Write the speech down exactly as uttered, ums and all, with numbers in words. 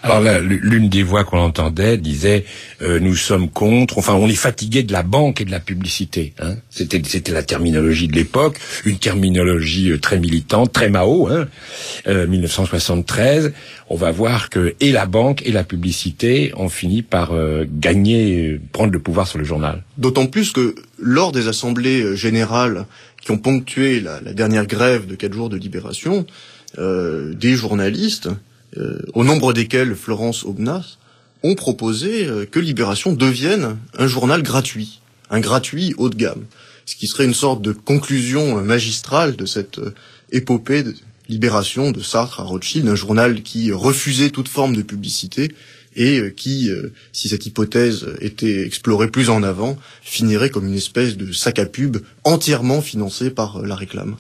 Alors là, l'une des voix qu'on entendait disait euh, nous sommes contre, enfin on est fatigué de la banque et de la publicité. Hein. C'était c'était la terminologie de l'époque, une terminologie euh, très militante, très Mao. Hein. Euh, mille neuf cent soixante-treize, on va voir que et la banque et la publicité ont fini par euh, gagner, euh, prendre le pouvoir sur le journal. D'autant plus que lors des assemblées générales qui ont ponctué la, la dernière grève de quatre jours de Libération, euh, des journalistes, euh, au nombre desquels Florence Aubenas, ont proposé euh, que Libération devienne un journal gratuit, un gratuit haut de gamme, ce qui serait une sorte de conclusion magistrale de cette euh, épopée de Libération de Sartre à Rothschild, un journal qui refusait toute forme de publicité et euh, qui, euh, si cette hypothèse était explorée plus en avant, finirait comme une espèce de sac à pub entièrement financé par euh, la réclame.